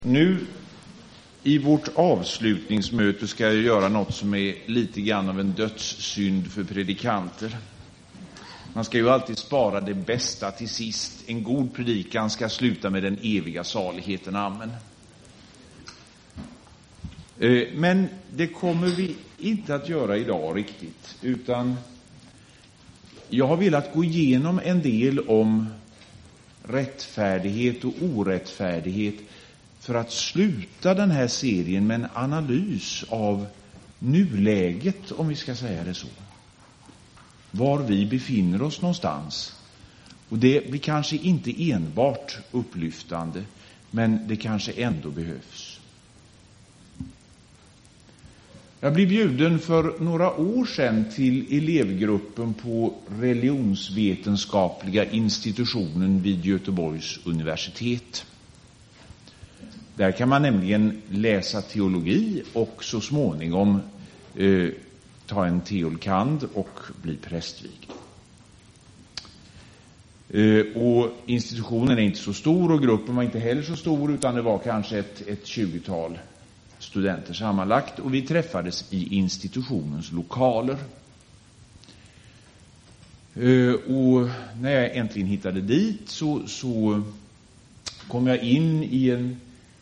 Nu i vårt avslutningsmöte ska jag göra något som är lite grann av en dödssynd för predikanter. Man ska ju alltid spara det bästa till sist. En god predikan ska sluta med den eviga saligheten. Amen. Men det kommer vi inte att göra idag riktigt, utan jag har velat gå igenom en del om rättfärdighet och orättfärdighet för att sluta den här serien med en analys av nuläget, om vi ska säga det så. Var vi befinner oss någonstans. Och det blir kanske inte enbart upplyftande, men det kanske ändå behövs. Jag blev bjuden för några år sedan till elevgruppen på religionsvetenskapliga institutionen vid Göteborgs universitet. Där kan man nämligen läsa teologi och så småningom ta en teolkand och bli prästvigd. Och institutionen är inte så stor och gruppen var inte heller så stor, utan det var kanske ett 20-tal studenter sammanlagt, och vi träffades i institutionens lokaler. Och när jag äntligen hittade dit så kom jag in i en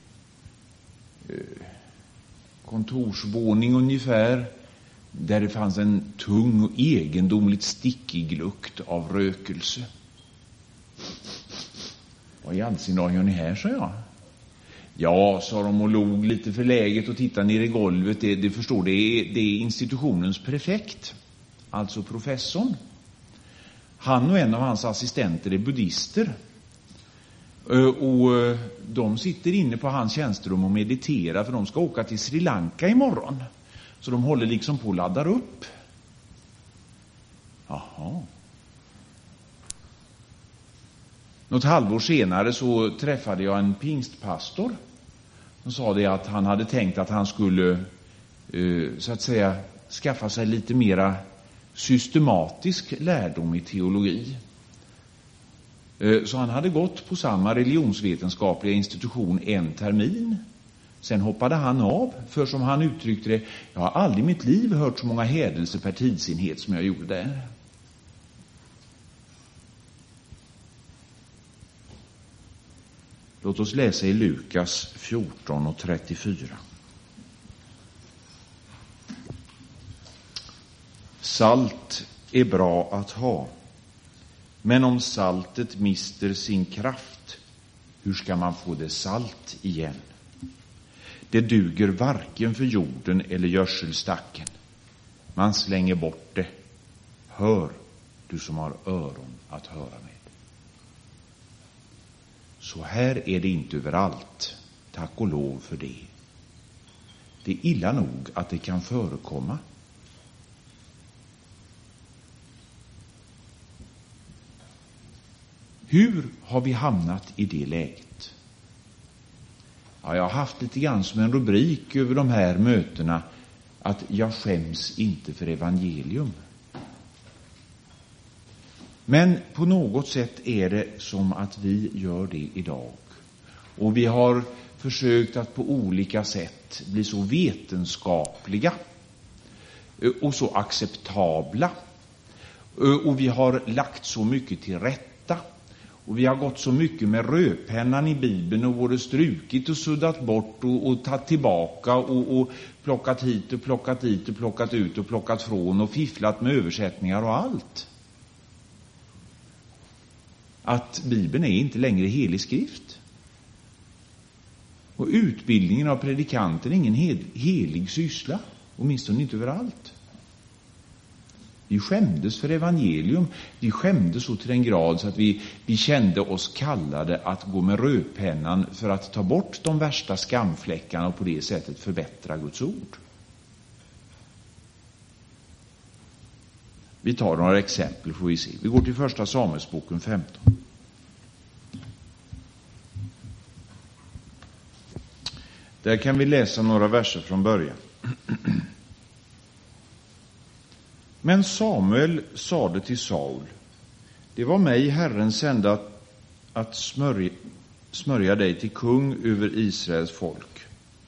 kontorsvåning ungefär, där det fanns en tung och egendomligt stickig lukt av rökelse. Vad i all sin dag gör ni här, sa jag. Ja, sa de och log lite förläget och tittade ner i golvet. Det förstår det är institutionens prefekt, alltså professorn. Han och en av hans assistenter är buddhister. Och de sitter inne på hans tjänsterum och mediterar, för de ska åka till Sri Lanka imorgon. Så de håller liksom på att ladda upp. Jaha. Något halvår senare så träffade jag en pingstpastor. Han sa det att han hade tänkt att han skulle så att säga skaffa sig lite mera systematisk lärdom i teologi. Så han hade gått på samma religionsvetenskapliga institution en termin. Sen hoppade han av, för som han uttryckte det, jag har aldrig i mitt liv hört så många hädelser per tidsenhet som jag gjorde där. Låt oss läsa i Lukas 14 och 34. Salt är bra att ha, men om saltet mister sin kraft, hur ska man få det salt igen? Det duger varken för jorden eller gödselstacken. Man slänger bort det. Hör, du som har öron att höra med. Så här är det inte överallt. Tack och lov för det. Det är illa nog att det kan förekomma. Hur har vi hamnat i det läget? Ja, jag har haft lite grann som en rubrik över de här mötena att jag skäms inte för evangelium. Men på något sätt är det som att vi gör det idag. Och vi har försökt att på olika sätt bli så vetenskapliga och så acceptabla. Och vi har lagt så mycket till rätta. Och vi har gått så mycket med rödpennan i Bibeln och både strukit och suddat bort och tagit tillbaka och plockat hit och plockat dit och plockat ut och plockat från och fifflat med översättningar och allt. Att Bibeln är inte längre helig skrift. Och utbildningen av predikanter är ingen helig syssla, åtminstone inte överallt. Vi skämdes för evangelium. Vi skämdes så till den grad så att vi kände oss kallade att gå med rödpennan för att ta bort de värsta skamfläckarna och på det sättet förbättra Guds ord. Vi tar några exempel får vi se. Vi går till första Samuelsboken 15. Där kan vi läsa några verser från början. Men Samuel sade till Saul: det var mig Herren sände att smörja dig till kung över Israels folk.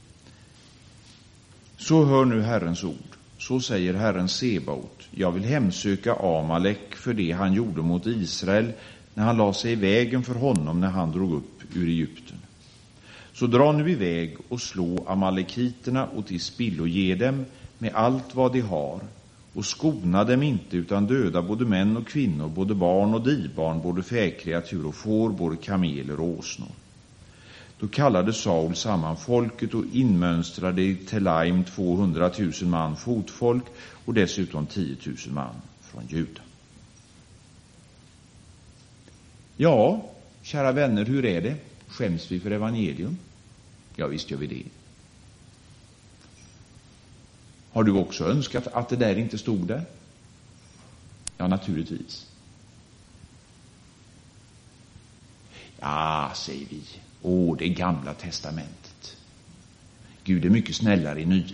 Så hör nu Herrens ord. Så säger Herren Sebaot: jag vill hemsöka Amalek för det han gjorde mot Israel när han la sig i vägen för honom när han drog upp ur Egypten. Så dra nu iväg och slå amalekiterna och till spillo ge dem med allt vad de har, och skona dem inte utan döda både män och kvinnor, både barn och dibarn, både fäkreatur och får, både kameler och åsnor. Då kallade Saul samman folket och inmönstrade i Telaim 200 000 man fotfolk och dessutom 10 000 man från Juda. Ja, kära vänner, hur är det? Skäms vi för evangelium? Ja, visst gör vi det. Har du också önskat att det där inte stod där? Ja, naturligtvis. Ja, säger vi. Det är Gamla testamentet. Gud är mycket snällare i Nya.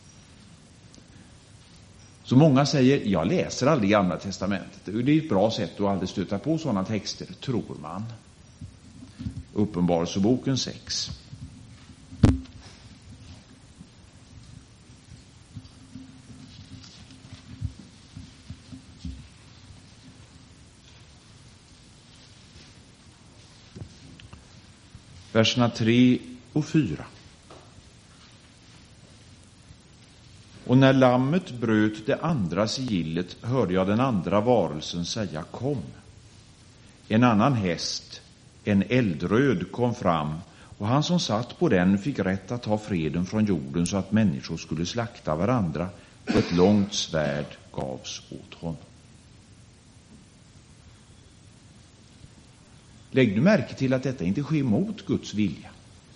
Så många säger, jag läser aldrig Gamla testamentet. Det är ett bra sätt att aldrig stöta på sådana texter, tror man. Uppenbarelseboken 6. Verserna 3 och 4. Och när lammet bröt det andra sigillet hörde jag den andra varelsen säga: kom. En annan häst, en eldröd, kom fram, och han som satt på den fick rätt att ta freden från jorden så att människor skulle slakta varandra, och ett långt svärd gavs åt honom. Lägg du märke till att detta inte sker mot Guds vilja,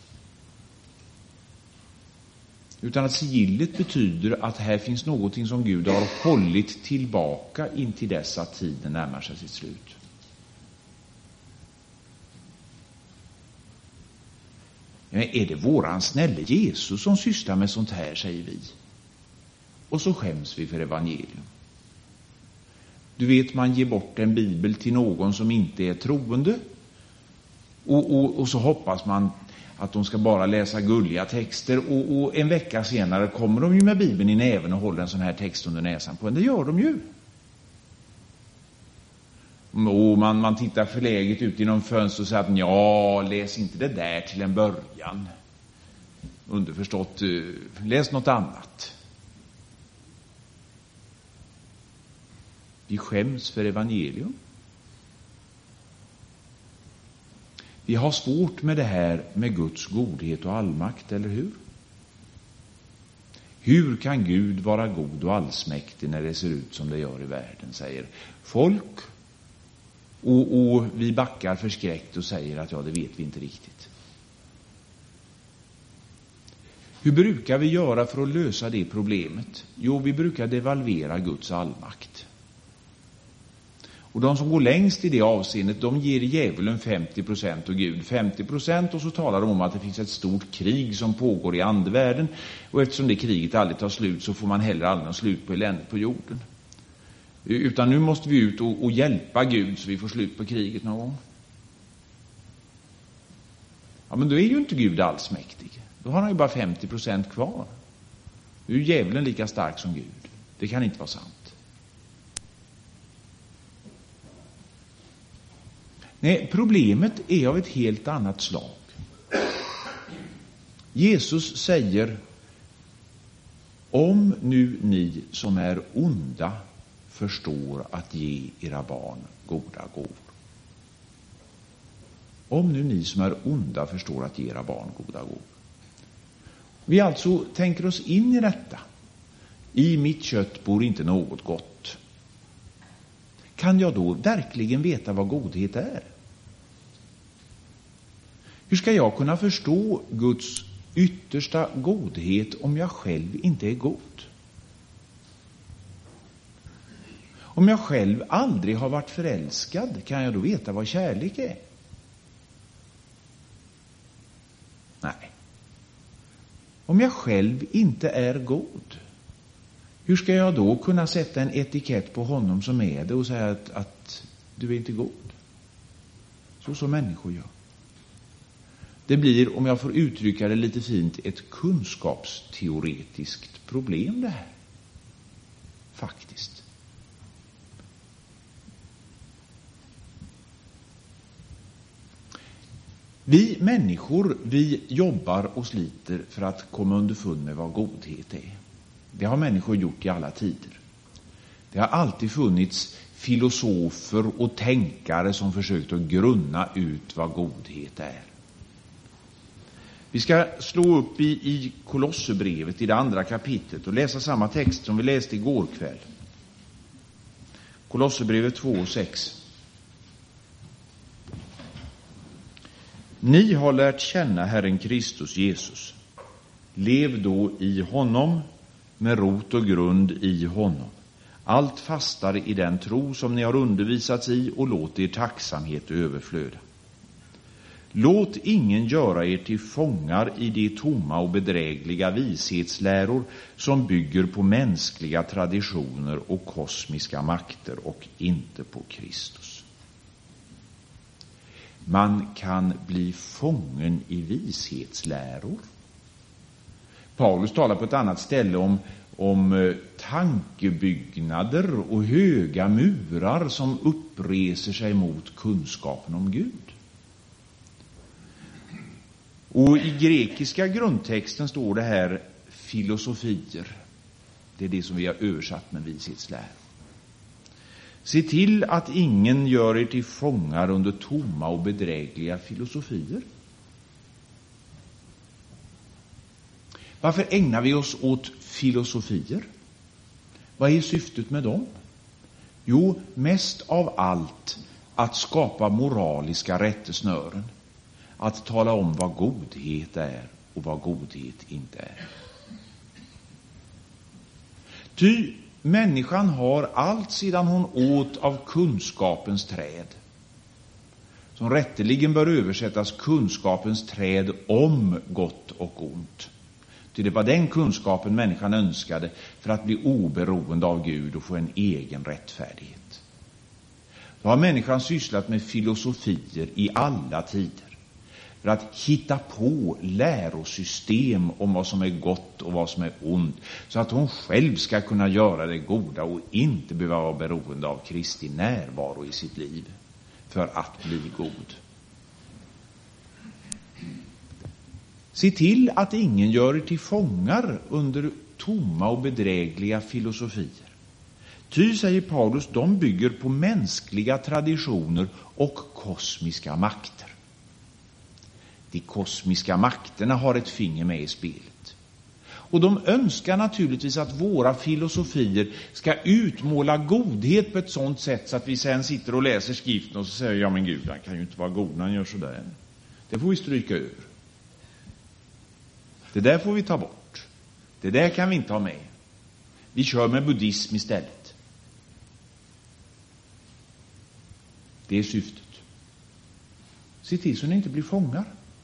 utan att sigillet betyder att här finns någonting som Gud har hållit tillbaka intill dess att tiden närmar sig sitt slut. Men är det våran snälle Jesus som sysslar med sånt här, säger vi. Och så skäms vi för evangelium. Du vet, man ger bort en bibel till någon som inte är troende. Och så hoppas man att de ska bara läsa gulliga texter. Och en vecka senare kommer de ju med bibeln i näven och håller en sån här text under näsan på en. Det gör de ju. Och man tittar förläget ut genom fönstret och säger att ja, läs inte det där till en början. Underförstått, läs något annat. Vi skäms för evangelium. Vi har svårt med det här med Guds godhet och allmakt, eller hur? Hur kan Gud vara god och allsmäktig när det ser ut som det gör i världen, säger folk. Och vi backar förskräckt och säger att ja, det vet vi inte riktigt. Hur brukar vi göra för att lösa det problemet? Jo, vi brukar devalvera Guds allmakt. Och de som går längst i det avseendet, de ger djävulen 50% och Gud 50%, och så talar de om att det finns ett stort krig som pågår i andevärlden, och eftersom det kriget aldrig tar slut så får man heller aldrig något slut på eländet på jorden. Utan nu måste vi ut och hjälpa Gud så vi får slut på kriget någon gång. Ja, men då är ju inte Gud allsmäktig. Då har han ju bara 50% kvar. Då är ju djävulen lika stark som Gud. Det kan inte vara sant. Nej, problemet är av ett helt annat slag. Jesus säger: om nu ni som är onda förstår att ge era barn goda gåvor. Om nu ni som är onda förstår att ge era barn goda gåvor. Vi alltså tänker oss in i detta. I mitt kött bor inte något gott. Kan jag då verkligen veta vad godhet är? Hur ska jag kunna förstå Guds yttersta godhet om jag själv inte är god? Om jag själv aldrig har varit förälskad, kan jag då veta vad kärlek är? Nej. Om jag själv inte är god, hur ska jag då kunna sätta en etikett på honom som är det och säga att du är inte god? Så som människor gör. Det blir, om jag får uttrycka det lite fint, ett kunskapsteoretiskt problem det här. Faktiskt. Vi människor, vi jobbar och sliter för att komma underfund med vad godhet är. Det har människor gjort i alla tider. Det har alltid funnits filosofer och tänkare som försökt att grunna ut vad godhet är. Vi ska slå upp i Kolosserbrevet i det 2:a kapitlet och läsa samma text som vi läste igår kväll. Kolosserbrevet 2:6. Ni har lärt känna Herren Kristus Jesus. Lev då i honom, med rot och grund i honom. Allt fastare i den tro som ni har undervisats i, och låt er tacksamhet överflöda. Låt ingen göra er till fångar i de tomma och bedrägliga vishetsläror som bygger på mänskliga traditioner och kosmiska makter och inte på Kristus. Man kan bli fången i vishetsläror. Paulus talar på ett annat ställe om tankebyggnader och höga murar som uppreser sig mot kunskapen om Gud. Och i grekiska grundtexten står det här filosofier. Det är det som vi har översatt med vishetsläror. Se till att ingen gör er till fångar under tomma och bedrägliga filosofier. Varför ägnar vi oss åt filosofier? Vad är syftet med dem? Jo, mest av allt att skapa moraliska rättesnören. Att tala om vad godhet är och vad godhet inte är. Ty människan har allt sedan hon åt av kunskapens träd, som rätteligen bör översättas kunskapens träd om gott och ont. Ty det var den kunskapen människan önskade för att bli oberoende av Gud och få en egen rättfärdighet. Då har människan sysslat med filosofier i alla tider för att hitta på lärosystem om vad som är gott och vad som är ont, så att hon själv ska kunna göra det goda och inte behöva vara beroende av Kristi närvaro i sitt liv för att bli god. Se till att ingen gör er till fångar under tomma och bedrägliga filosofier. Ty, säger Paulus, de bygger på mänskliga traditioner och kosmiska makter. De kosmiska makterna har ett finger med i spelet. Och de önskar naturligtvis att våra filosofier ska utmåla godhet på ett sådant sätt så att vi sen sitter och läser skriften och så säger, ja men Gud, han kan ju inte vara god när han gör sådär. Det får vi stryka över. Det där får vi ta bort. Det där kan vi inte ha med. Vi kör med buddhism istället. Det är syftet. Se till så ni inte blir fångar.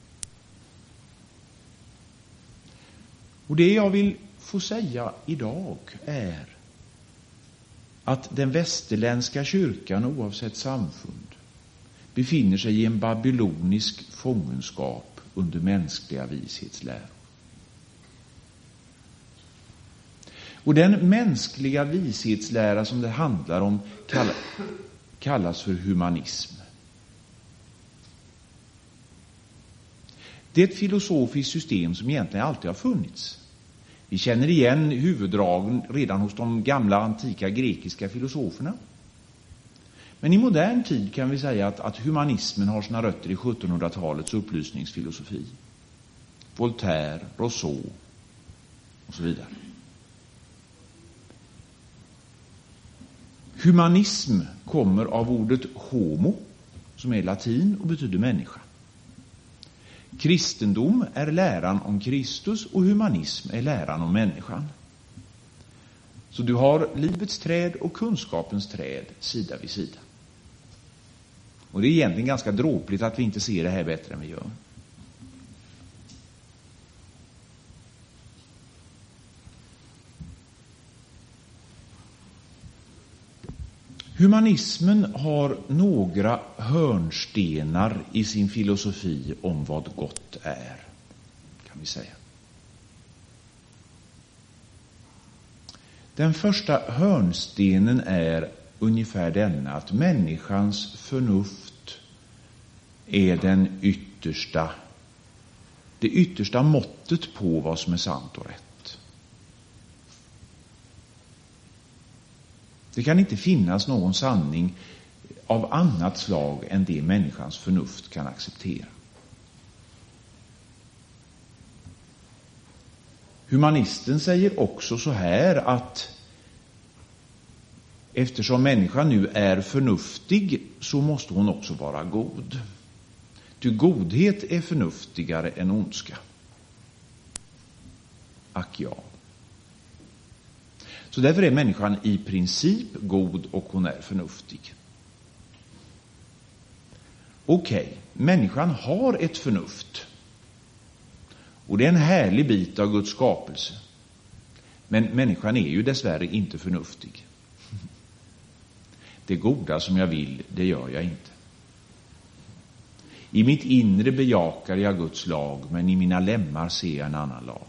Och det jag vill få säga idag är att den västerländska kyrkan, oavsett samfund, befinner sig i en babylonisk fångenskap under mänskliga vishetsläror. Och den mänskliga vishetslära som det handlar om kallas för humanism. Det är ett filosofiskt system som egentligen alltid har funnits. Vi känner igen huvuddragen redan hos de gamla antika grekiska filosoferna. Men i modern tid kan vi säga att humanismen har sina rötter i 1700-talets upplysningsfilosofi. Voltaire, Rousseau och så vidare. Humanism kommer av ordet homo, som är latin och betyder människa. Kristendom är läran om Kristus och humanism är läran om människan. Så du har livets träd och kunskapens träd sida vid sida. Och det är egentligen ganska dråpligt att vi inte ser det här bättre än vi gör. Humanismen har några hörnstenar i sin filosofi om vad gott är, kan vi säga. Den första hörnstenen är ungefär denna, att människans förnuft är det yttersta måttet på vad som är sant och rätt. Det kan inte finnas någon sanning av annat slag än det människans förnuft kan acceptera. Humanisten säger också så här, att eftersom människan nu är förnuftig så måste hon också vara god. Ty godhet är förnuftigare än ondska. Ack ja. Så därför är människan i princip god och hon är förnuftig. Okej, människan har ett förnuft. Och det är en härlig bit av Guds skapelse. Men människan är ju dessvärre inte förnuftig. Det goda som jag vill, det gör jag inte. I mitt inre bejakar jag Guds lag, men i mina lemmar ser jag en annan lag.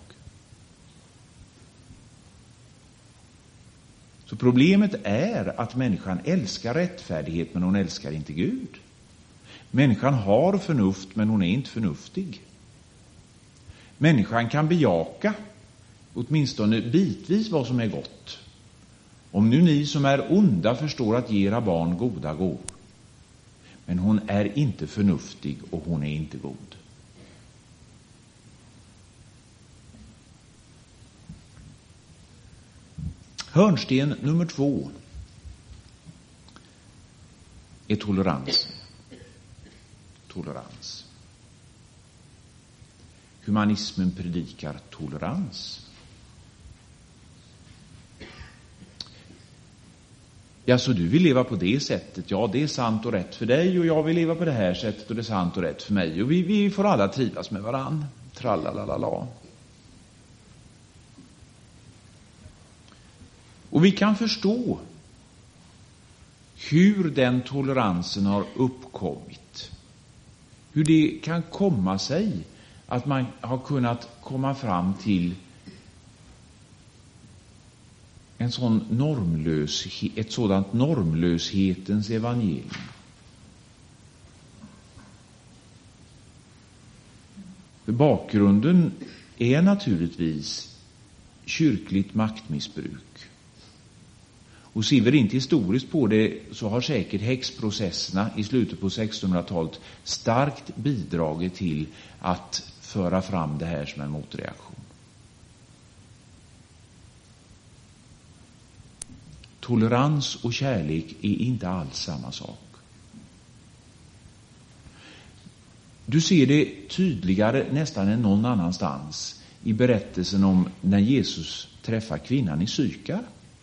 Så problemet är att människan älskar rättfärdighet, men hon älskar inte Gud. Människan har förnuft, men hon är inte förnuftig. Människan kan bejaka, åtminstone bitvis, vad som är gott. Om nu ni som är onda förstår att ge era barn goda gåvor. Men hon är inte förnuftig och hon är inte god. Hörnsten nummer 2 är tolerans. Tolerans. Humanismen predikar tolerans. Ja, så du vill leva på det sättet. Ja, det är sant och rätt för dig, och jag vill leva på det här sättet och det är sant och rätt för mig. Och vi får alla trivas med varann. Trallalalala. Och vi kan förstå hur den toleransen har uppkommit. Hur det kan komma sig att man har kunnat komma fram till ett sådant normlöshetens evangelium. För bakgrunden är naturligtvis kyrkligt maktmissbruk. Och ser vi inte historiskt på det, så har säkert häxprocesserna i slutet på 1600-talet starkt bidragit till att föra fram det här som en motreaktion. Tolerans och kärlek är inte alls samma sak. Du ser det tydligare nästan än någon annanstans i berättelsen om när Jesus träffar kvinnan i Sykar.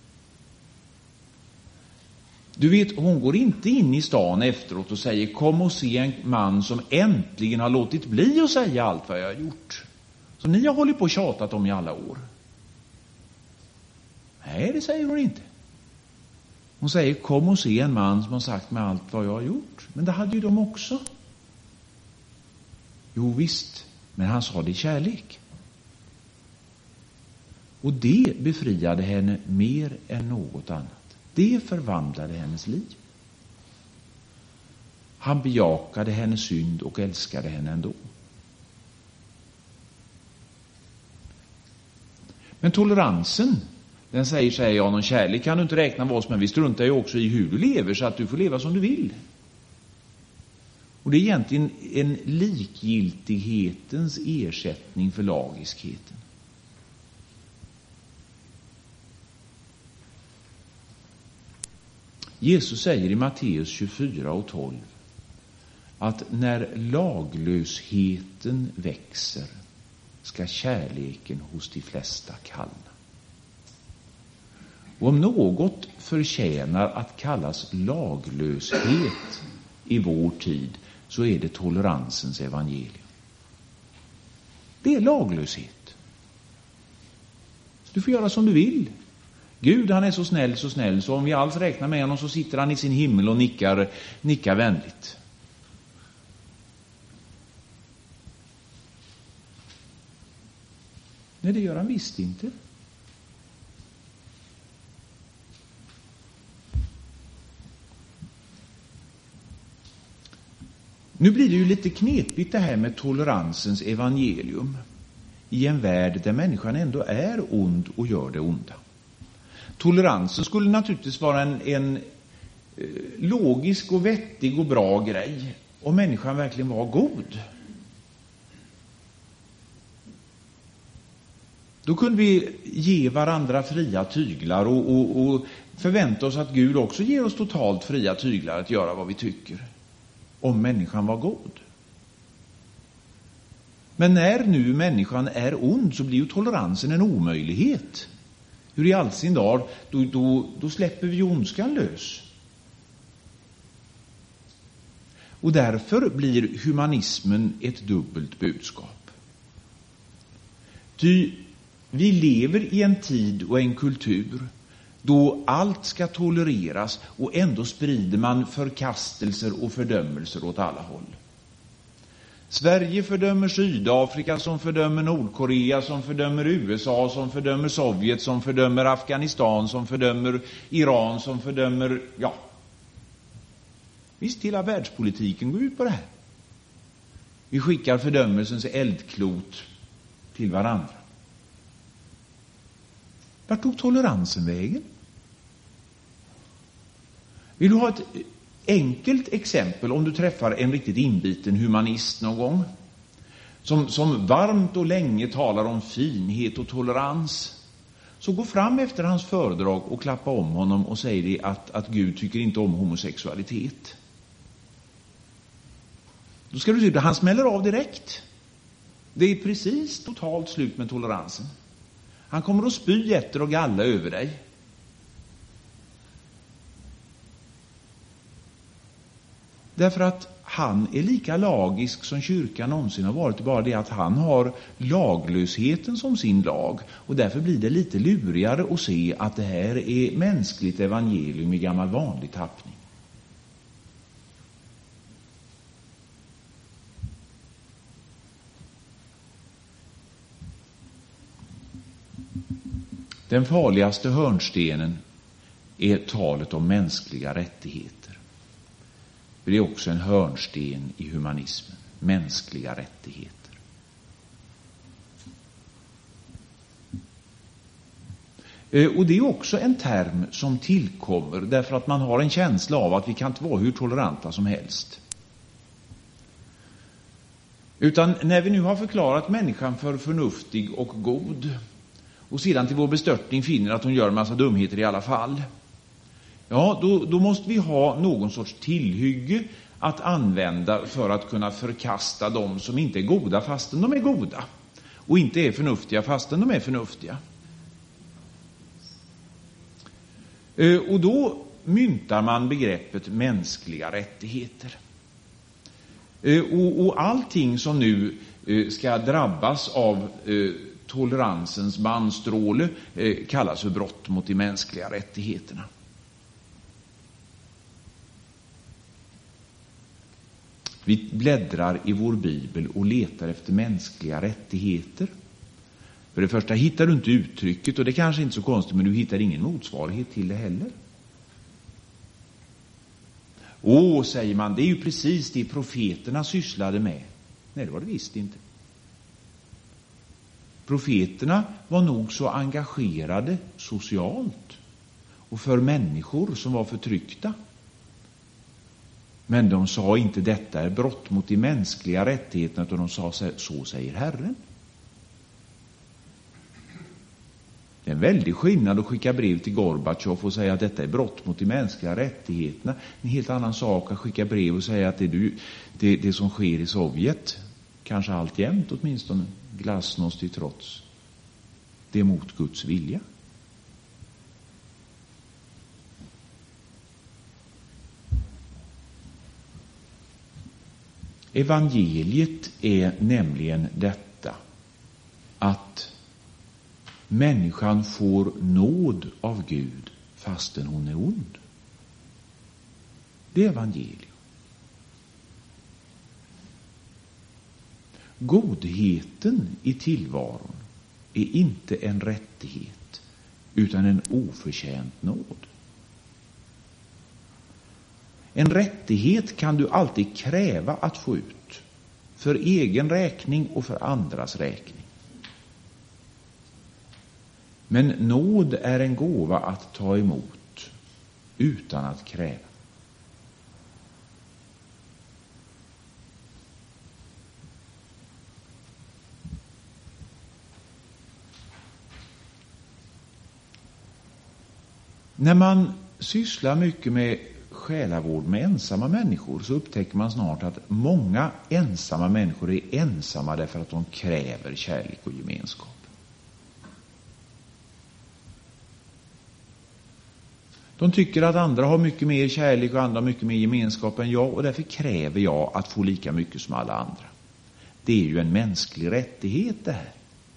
Du vet, hon går inte in i stan efteråt och säger: kom och se en man som äntligen har låtit bli att säga allt vad jag har gjort, som ni har hållit på och tjatat om i alla år. Nej, det säger hon inte. Hon säger: kom och se en man som har sagt mig allt vad jag har gjort. Men det hade ju de också. Jo visst, men han sa det i kärlek. Och det befriade henne mer än något annat. Det förvandlade hennes liv. Han bejakade hennes synd och älskade henne ändå. Men toleransen, den säger ja, någon kärlek kan du inte räkna vad som, men vi struntar ju också i hur du lever, så att du får leva som du vill. Och det är egentligen en likgiltighetens ersättning för lagiskheten. Jesus säger i Matteus 24 och 12 att när laglösheten växer ska kärleken hos de flesta kallna. Och om något förtjänar att kallas laglöshet i vår tid, så är det toleransens evangelium. Det är laglöshet. Du får göra som du vill. Gud, han är så snäll, så om vi alls räknar med honom så sitter han i sin himmel och nickar vänligt. Nej, det gör han visst inte. Nu blir det ju lite knepigt det här med toleransens evangelium i en värld där människan ändå är ond och gör det onda. Toleransen skulle naturligtvis vara en logisk och vettig och bra grej om människan verkligen var god. Då kunde vi ge varandra fria tyglar och förvänta oss att Gud också ger oss totalt fria tyglar att göra vad vi tycker. Om människan var god. Men när nu människan är ond så blir ju toleransen en omöjlighet. Hur i all sin dag, då släpper vi ondskan lös. Och därför blir humanismen ett dubbelt budskap. Ty vi lever i en tid och en kultur då allt ska tolereras och ändå sprider man förkastelser och fördömelser åt alla håll. Sverige fördömer Sydafrika, som fördömer Nordkorea, som fördömer USA, som fördömer Sovjet, som fördömer Afghanistan, som fördömer Iran, som fördömer, ja. Visst, hela världspolitiken går ut på det här. Vi skickar fördömelsens eldklot till varandra. Vart tog toleransen vägen? Vill du ha ett enkelt exempel om du träffar en riktigt inbiten humanist någon gång? Som varmt och länge talar om finhet och tolerans. Så gå fram efter hans föredrag och klappa om honom och säg det att Gud tycker inte om homosexualitet. Då ska du se att han smäller av direkt. Det är precis totalt slut med toleransen. Han kommer att spy, jätter och galla över dig. Därför att han är lika lagisk som kyrkan någonsin har varit. Bara det att han har laglösheten som sin lag. Och därför blir det lite lurigare att se att det här är mänskligt evangelium i gammal vanlig tappning. Den farligaste hörnstenen är talet om mänskliga rättigheter. Det är också en hörnsten i humanismen. Mänskliga rättigheter. Och det är också en term som tillkommer därför att man har en känsla av att vi kan inte vara hur toleranta som helst. Utan när vi nu har förklarat människan för förnuftig och god och sedan till vår bestörtning finner att hon gör en massa dumheter i alla fall. Ja, då måste vi ha någon sorts tillhygge att använda för att kunna förkasta dem som inte är goda fastän de är goda. Och inte är förnuftiga fastän de är förnuftiga. Och då myntar man begreppet mänskliga rättigheter. Och allting som nu ska drabbas av toleransens bandstråle kallas för brott mot de mänskliga rättigheterna. Vi bläddrar i vår bibel och letar efter mänskliga rättigheter. För det första hittar du inte uttrycket, och det kanske inte är så konstigt, men du hittar ingen motsvarighet till det heller. Säger man, det är ju precis det profeterna sysslade med. Nej, det var det visst inte. Profeterna var nog så engagerade socialt och för människor som var förtryckta. Men de sa inte detta är brott mot de mänskliga rättigheterna, utan de sa så säger Herren. Det är en väldig skillnad att skicka brev till Gorbatjov och säga att detta är brott mot de mänskliga rättigheterna. En helt annan sak att skicka brev och säga att det som sker i Sovjet, kanske alltjämt åtminstone, glasnost till trots, det är mot Guds vilja. Evangeliet är nämligen detta, att Människan får nåd av Gud fastän hon är ond. Det är evangelium. Godheten i tillvaron är inte en rättighet utan en oförtjänt nåd. En rättighet kan du alltid kräva att få ut, för egen räkning och för andras räkning. Men nåd är en gåva att ta emot utan att kräva. När man sysslar mycket med själavård med ensamma människor så upptäcker man snart att många ensamma människor är ensamma därför att de kräver kärlek och gemenskap. De tycker att andra har mycket mer kärlek och andra har mycket mer gemenskap än jag, och därför kräver jag att få lika mycket som alla andra. Det är ju en mänsklig rättighet det här.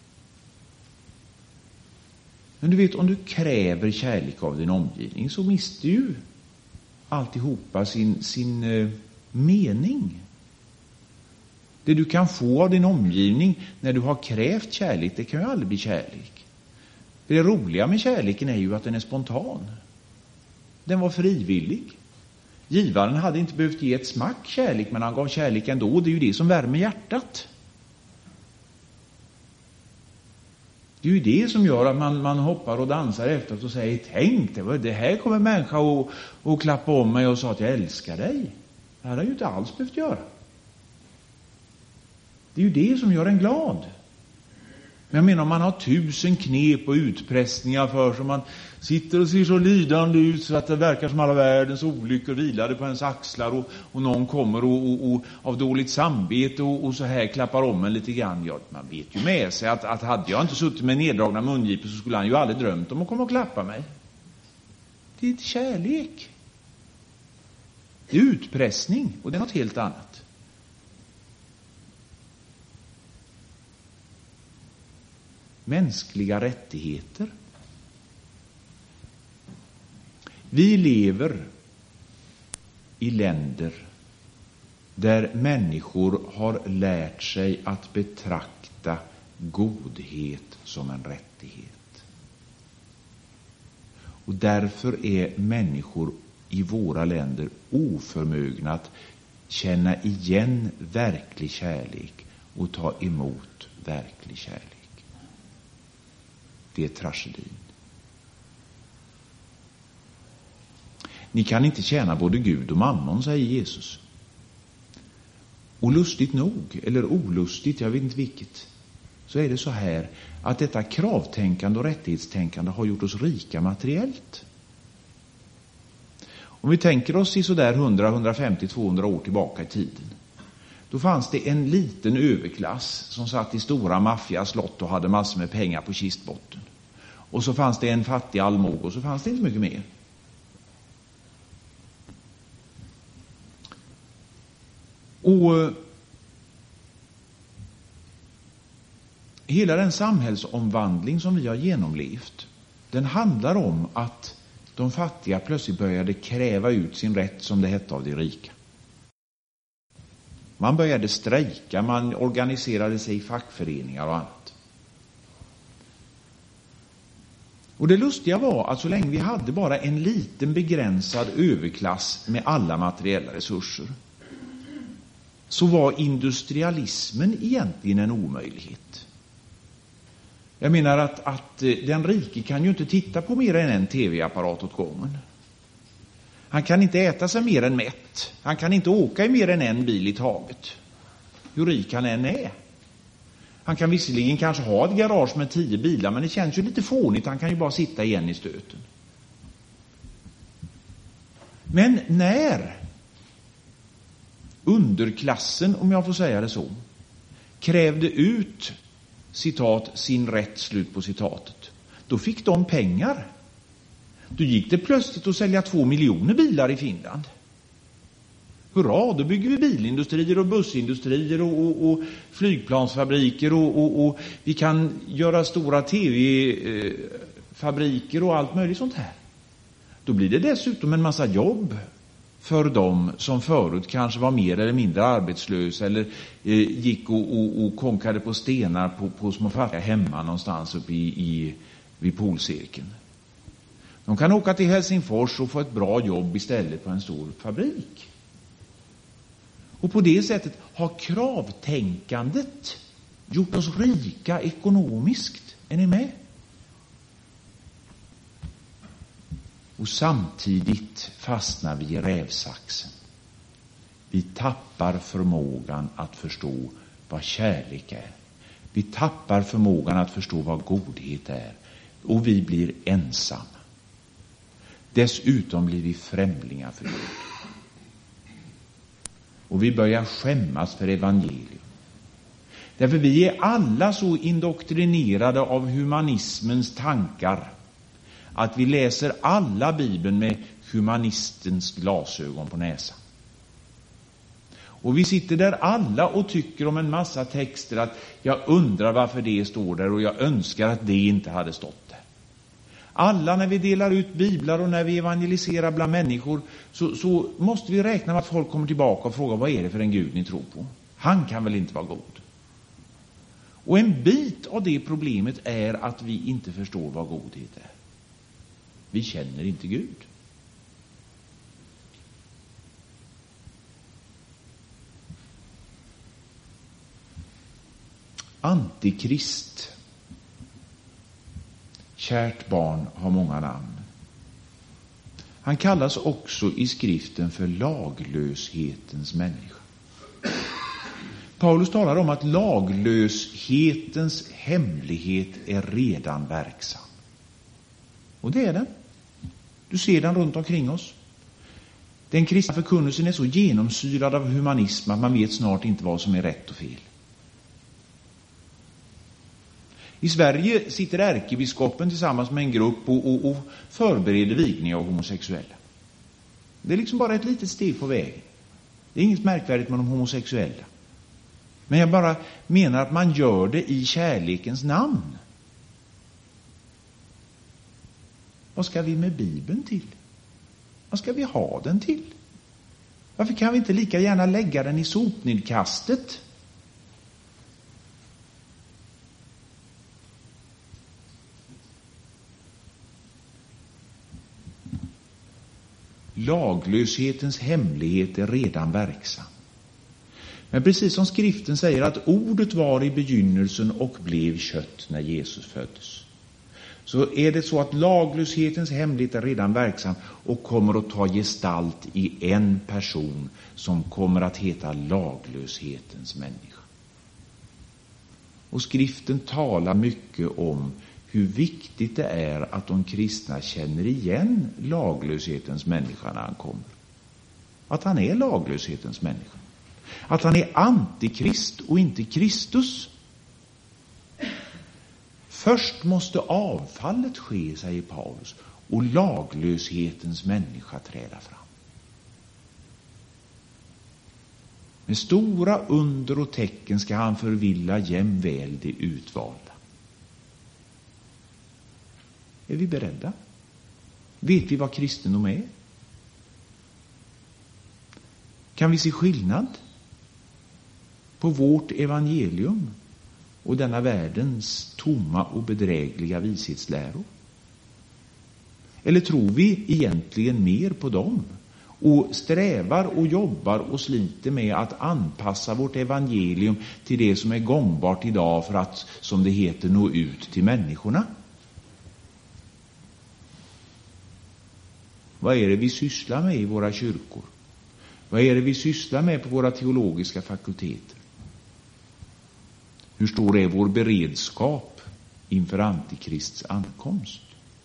Men du vet, om du kräver kärlek av din omgivning så mister ju alltihopa sin mening. Det du kan få av din omgivning när du har krävt kärlek, det kan ju aldrig bli kärlek. Det roliga med kärleken är ju att den är spontan. Den var frivillig. Givaren hade inte behövt ge ett smack kärlek, men han gav kärlek ändå. Det är ju det som värmer hjärtat. Det är ju det som gör att man hoppar och dansar efteråt och säger: tänk, det här kommer människa och klappa om mig och sa att jag älskar dig. Det hade jag ju inte alls behövt göra. Det är ju det som gör en glad. Men jag menar, om man har 1000 knep och utpressningar för sig, man sitter och ser så lidande ut så att det verkar som alla världens olyckor vilade på ens axlar, och någon kommer och av dåligt samvete och så här klappar om en lite grann. Ja, man vet ju med sig att hade jag inte suttit med neddragna mungipor så skulle han ju aldrig drömt om att komma och klappa mig. Det är inte kärlek. Det är utpressning, och det är något helt annat. Mänskliga rättigheter. Vi lever i länder där människor har lärt sig att betrakta godhet som en rättighet. Och därför är människor i våra länder oförmögna att känna igen verklig kärlek och ta emot verklig kärlek. Det är tragedin. Ni kan inte tjäna både Gud och mammon, säger Jesus. Och lustigt nog, eller olustigt, jag vet inte vilket, så är det så här att detta kravtänkande och rättighetstänkande har gjort oss rika materiellt. Om vi tänker oss i sådär 100, 150, 200 år tillbaka i tiden, då fanns det en liten överklass som satt i stora maffiaslott och hade massor med pengar på kistbotten. Och så fanns det en fattig allmoge, och så fanns det inte mycket mer. Och hela den samhällsomvandling som vi har genomlevt, den handlar om att de fattiga plötsligt började kräva ut sin rätt, som det hette, av de rika. Man började strejka, man organiserade sig i fackföreningar och annat. Och det lustiga var att så länge vi hade bara en liten begränsad överklass med alla materiella resurser, så var industrialismen egentligen en omöjlighet. Jag menar att den rike kan ju inte titta på mer än en tv-apparat åt gången. Han kan inte äta sig mer än mätt. Han kan inte åka i mer än en bil i taget. Hur rik han än är. Han kan visserligen kanske ha ett garage med 10 bilar, men det känns ju lite fånigt. Han kan ju bara sitta igen i stöten. Men när underklassen, om jag får säga det så, krävde ut, citat, sin rätt, slut på citatet, då fick de pengar. Då gick det plötsligt att sälja 2 miljoner bilar i Finland. Hurra, då bygger vi bilindustrier och bussindustrier och flygplansfabriker och vi kan göra stora tv-fabriker och allt möjligt sånt här. Då blir det dessutom en massa jobb för dem som förut kanske var mer eller mindre arbetslösa eller gick och konkade på stenar på små fattiga hemma någonstans uppe vid polcirkeln. De kan åka till Helsingfors och få ett bra jobb istället på en stor fabrik. Och på det sättet har kravtänkandet gjort oss rika ekonomiskt. Är ni med? Och samtidigt fastnar vi i rävsaxen. Vi tappar förmågan att förstå vad kärlek är. Vi tappar förmågan att förstå vad godhet är. Och vi blir ensamma. Dessutom blir vi främlingar för Gud. Och vi börjar skämmas för evangelium. Därför vi är alla så indoktrinerade av humanismens tankar att vi läser alla Bibeln med humanistens glasögon på näsan. Och vi sitter där alla och tycker om en massa texter att jag undrar varför det står där och jag önskar att det inte hade stått där. Alla när vi delar ut biblar och när vi evangeliserar bland människor så måste vi räkna med att folk kommer tillbaka och frågar vad är det för en Gud ni tror på? Han kan väl inte vara god? Och en bit av det problemet är att vi inte förstår vad godhet är. Vi känner inte Gud. Antikrist. Kärt barn har många namn. Han kallas också i skriften för laglöshetens människa. Paulus talar om att laglöshetens hemlighet är redan verksam. Och det är den. Du ser den runt omkring oss. Den kristna förkunnelsen är så genomsyrad av humanism att man vet snart inte vad som är rätt och fel. I Sverige sitter ärkebiskopen tillsammans med en grupp och förbereder vigning av homosexuella. Det är liksom bara ett litet steg på vägen. Det är inget märkvärdigt med de homosexuella. Men jag bara menar att man gör det i kärlekens namn. Vad ska vi med Bibeln till? Vad ska vi ha den till? Varför kan vi inte lika gärna lägga den i sopnedkastet? Laglöshetens hemlighet är redan verksam. Men precis som skriften säger att ordet var i begynnelsen och blev kött när Jesus föddes, så är det så att laglöshetens hemlighet är redan verksam och kommer att ta gestalt i en person som kommer att heta laglöshetens människa. Och skriften talar mycket om hur viktigt det är att de kristna känner igen laglöshetens människa när han kommer. Att han är laglöshetens människa. Att han är antikrist och inte Kristus. Först måste avfallet ske, säger Paulus, och laglöshetens människa träda fram. Med stora under och tecken ska han förvilla jämväl det utvalda. Är vi beredda? Vet vi vad kristendom är? Kan vi se skillnad på vårt evangelium och denna världens tomma och bedrägliga vishetsläror? Eller tror vi egentligen mer på dem och strävar och jobbar och sliter med att anpassa vårt evangelium till det som är gångbart idag för att, som det heter, nå ut till människorna? Vad är det vi sysslar med i våra kyrkor? Vad är det vi sysslar med på våra teologiska fakulteter? Hur stor är vår beredskap inför antikrists ankomst?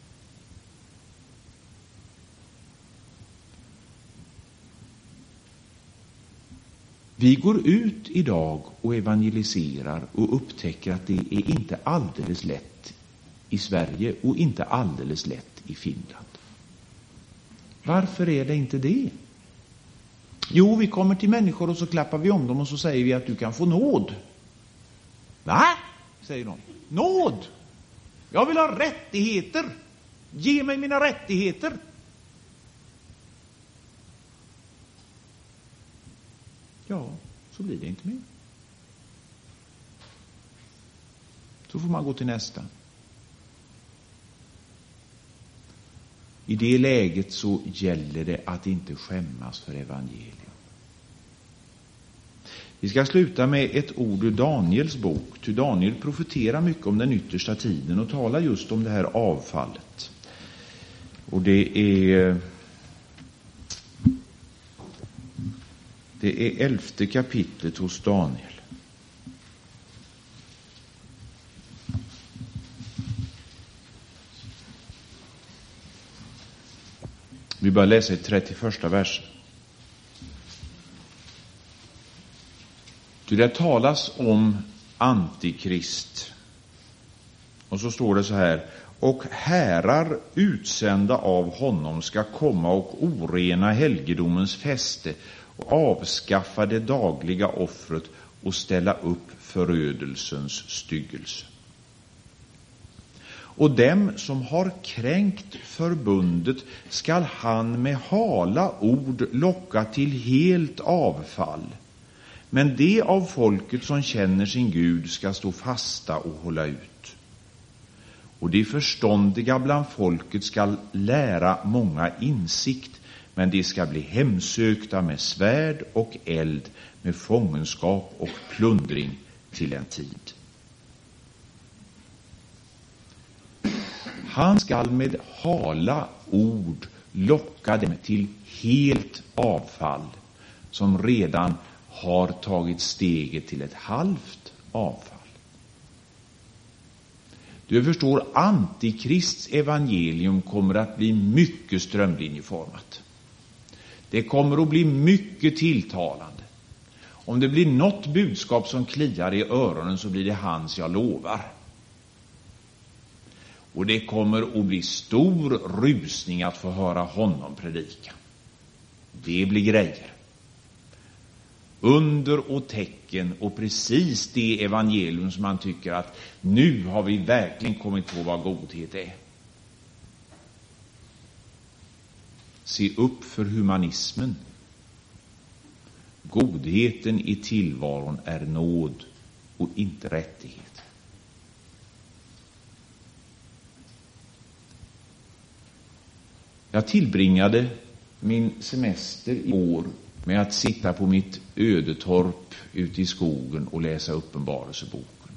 Vi går ut idag och evangeliserar och upptäcker att det är inte alldeles lätt i Sverige och inte alldeles lätt i Finland. Varför är det inte det? Jo, vi kommer till människor och så klappar vi om dem och så säger vi att du kan få nåd. Va? Säger de. Nåd! Jag vill ha rättigheter. Ge mig mina rättigheter. Ja, så blir det inte mer. Så får man gå till nästa. I det läget så gäller det att inte skämmas för evangelium. Vi ska sluta med ett ord ur Daniels bok. Ty Daniel profeterar mycket om den yttersta tiden och talar just om det här avfallet. Och det är 11:e kapitlet hos Daniel. Vi börjar läsa i 31:a versen. Ty det talas om antikrist. Och så står det så här: och härar utsända av honom ska komma och orena helgedomens fäste och avskaffa det dagliga offret och ställa upp förödelsens styggelse. Och dem som har kränkt förbundet skall han med hala ord locka till helt avfall. Men de av folket som känner sin Gud ska stå fasta och hålla ut. Och de förståndiga bland folket ska lära många insikt, men de ska bli hemsökta med svärd och eld, med fångenskap och plundring till en tid. Han skall med hala ord locka dem till helt avfall, som redan har tagit steget till ett halvt avfall. Du förstår, antikrists evangelium kommer att bli mycket strömlinjeformat. Det kommer att bli mycket tilltalande. Om det blir något budskap som kliar i öronen så blir det hans, jag lovar. Och det kommer att bli stor rusning att få höra honom predika. Det blir grejer. Under och tecken och precis det evangelium som man tycker att nu har vi verkligen kommit på vad godhet är. Se upp för humanismen. Godheten i tillvaron är nåd och inte rättighet. Jag tillbringade min semester i år med att sitta på mitt ödetorp ute i skogen och läsa Uppenbarelseboken.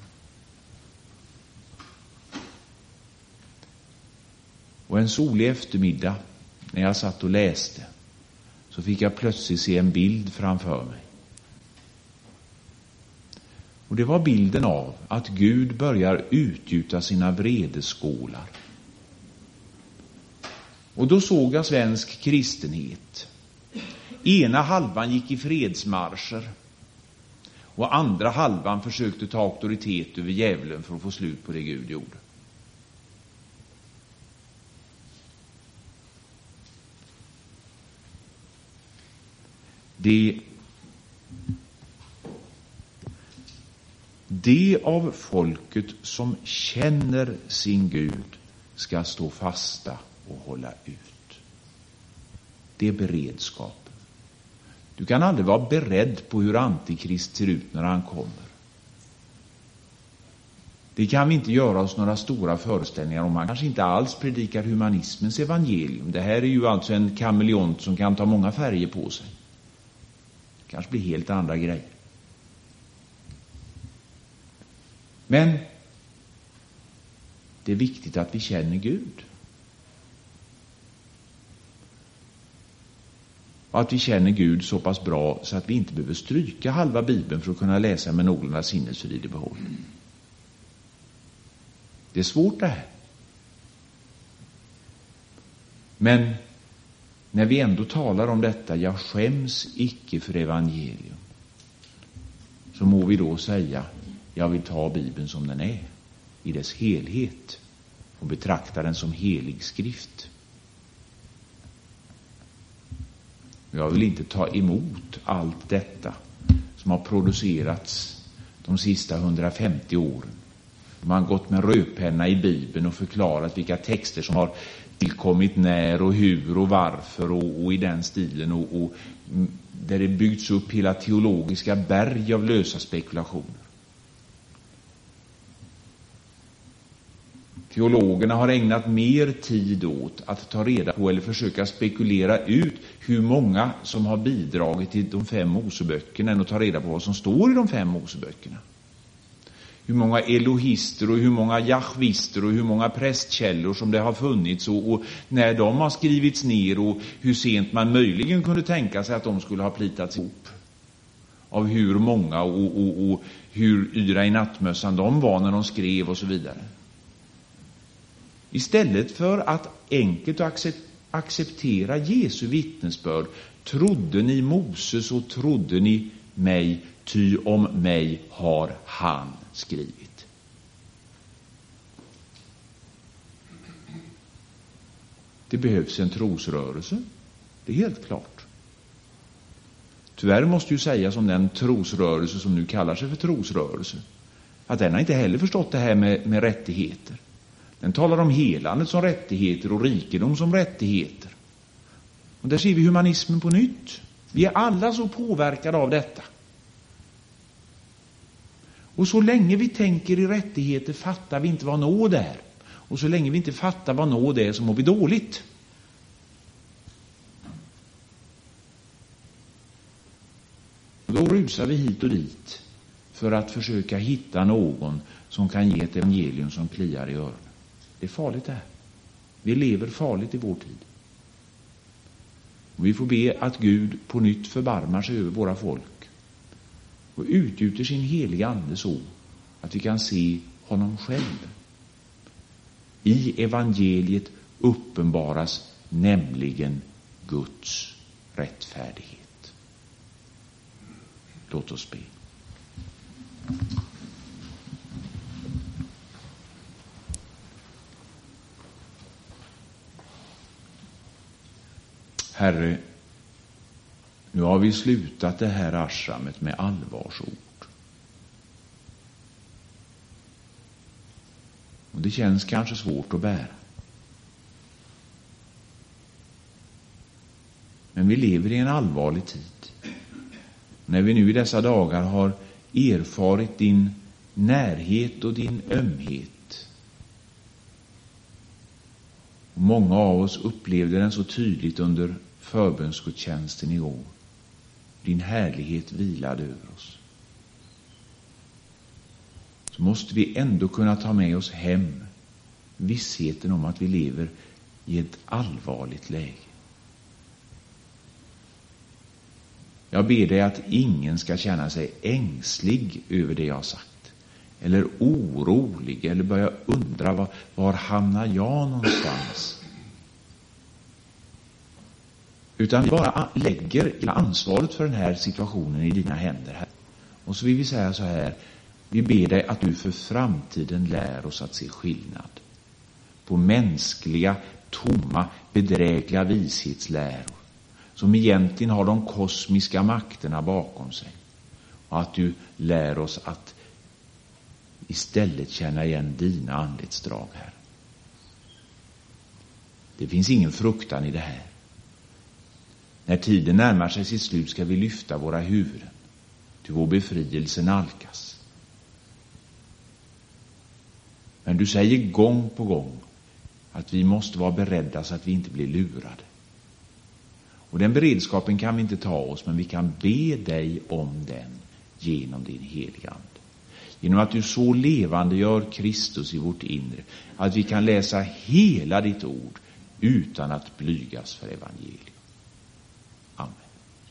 Och en solig eftermiddag när jag satt och läste så fick jag plötsligt se en bild framför mig. Och det var bilden av att Gud börjar utgjuta sina vredeskålar. Och då såg jag svensk kristenhet. Ena halvan gick i fredsmarscher och andra halvan försökte ta auktoritet över djävulen för att få slut på det Gud gjorde. Det av folket som känner sin Gud ska stå fasta och hålla ut. Det är beredskapen. Du kan aldrig vara beredd på hur antikrist ser ut när han kommer. Det kan vi inte göra oss några stora föreställningar om. Man kanske inte alls predikar humanismens evangelium. Det här är ju alltså en kameleont som kan ta många färger på sig. Det kanske blir helt andra grejer. Men det är viktigt att vi känner Gud. Och att vi känner Gud så pass bra så att vi inte behöver stryka halva Bibeln för att kunna läsa med någorlunda sinnesfrid i behåll. Det är svårt det här. Men när vi ändå talar om detta, jag skäms icke för evangelium, så må vi då säga, jag vill ta Bibeln som den är, i dess helhet, och betrakta den som helig skrift. Jag vill inte ta emot allt detta som har producerats de sista 150 åren. Man har gått med rödpenna i Bibeln och förklarat vilka texter som har tillkommit när och hur och varför och i den stilen. Och där det byggts upp hela teologiska berg av lösa spekulationer. Teologerna har ägnat mer tid åt att ta reda på eller försöka spekulera ut hur många som har bidragit till de 5 Moseböckerna än att ta reda på vad som står i de 5 Moseböckerna. Hur många elohister och hur många jahvister och hur många prästkällor som det har funnits och när de har skrivits ner och hur sent man möjligen kunde tänka sig att de skulle ha plitats ihop. Av hur många och hur yra i nattmössan de var när de skrev och så vidare. Istället för att enkelt acceptera Jesu vittnesbörd trodde ni Moses och trodde ni mig, ty om mig har han skrivit. Det behövs en trosrörelse, det är helt klart. Tyvärr måste ju sägas om den trosrörelse som nu kallar sig för trosrörelse, att den har inte heller förstått det här med rättigheter. Den talar om helandet som rättigheter och rikedom som rättigheter. Och där ser vi humanismen på nytt. Vi är alla så påverkade av detta. Och så länge vi tänker i rättigheter fattar vi inte vad nåd är. Och så länge vi inte fattar vad nåd är så mår vi dåligt. Och då rusar vi hit och dit för att försöka hitta någon som kan ge ett evangelium som kliar i öronen. Det är farligt det här. Vi lever farligt i vår tid. Och vi får be att Gud på nytt förbarmar sig över våra folk och utgjuter sin heliga ande så att vi kan se honom själv. I evangeliet uppenbaras nämligen Guds rättfärdighet. Låt oss be. Herre, nu har vi slutat det här ashramet med allvarsord. Och det känns kanske svårt att bära. Men vi lever i en allvarlig tid. När vi nu i dessa dagar har erfarit din närhet och din ömhet. Och många av oss upplevde den så tydligt under förbönsgudstjänsten igår. Din härlighet vilade över oss. Så måste vi ändå kunna ta med oss hem vissheten om att vi lever i ett allvarligt läge. Jag ber dig att ingen ska känna sig ängslig över det jag har sagt. Eller orolig eller börja undra var hamnar jag någonstans. Utan vi bara lägger ansvaret för den här situationen i dina händer här. Och så vill vi säga så här. Vi ber dig att du för framtiden lär oss att se skillnad på mänskliga, tomma, bedrägliga vishetsläror som egentligen har de kosmiska makterna bakom sig. Och att du lär oss att istället känna igen dina anletsdrag här. Det finns ingen fruktan i det här. När tiden närmar sig sitt slut ska vi lyfta våra huvuden till vår befrielse nalkas. Men du säger gång på gång att vi måste vara beredda så att vi inte blir lurade. Och den beredskapen kan vi inte ta oss, men vi kan be dig om den genom din heliga ande. Genom att du så levande gör Kristus i vårt inre, att vi kan läsa hela ditt ord utan att blygas för evangelium. Amen.